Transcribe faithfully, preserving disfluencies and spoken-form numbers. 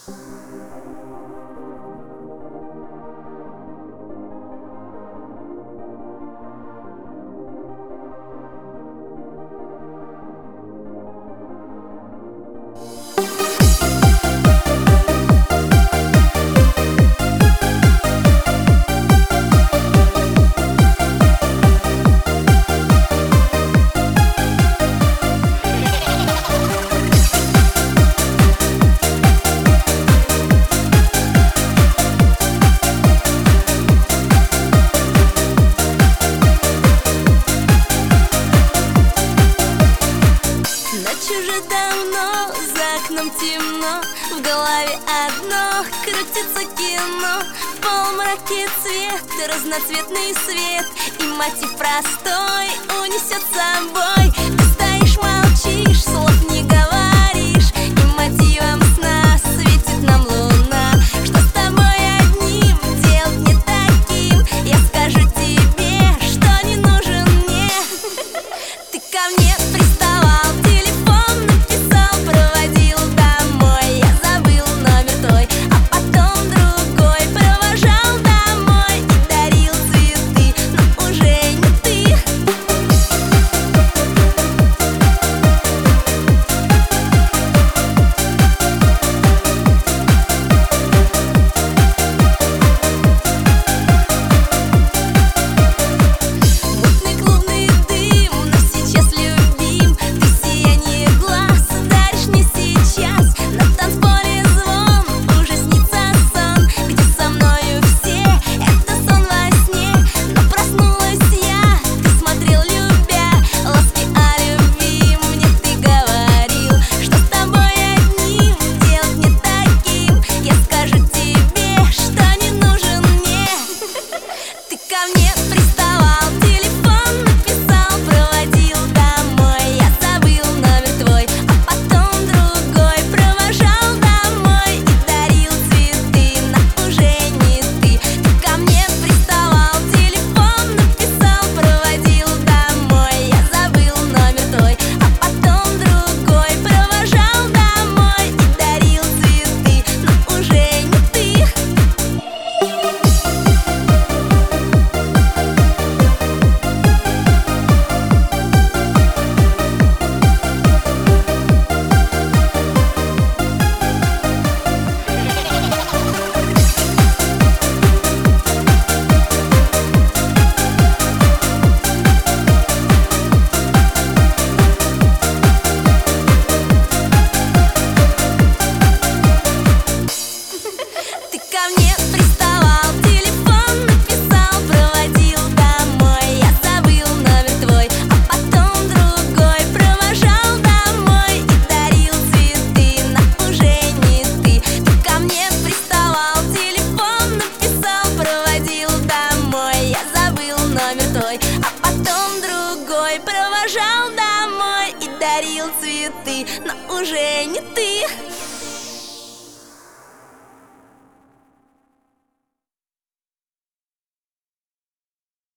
Уже давно за окном темно, в голове одно крутится кино. В полумраке цвет, разноцветный свет, и мотив простой унесет с собой. Ты стоишь, молчишь, слов не говоришь, и мотивом сна светит нам луна. Что с тобой одним делать не таким? Я скажу тебе, что не нужен мне. Ты ко мне приставал, а потом другой провожал домой и дарил цветы, но уже не ты.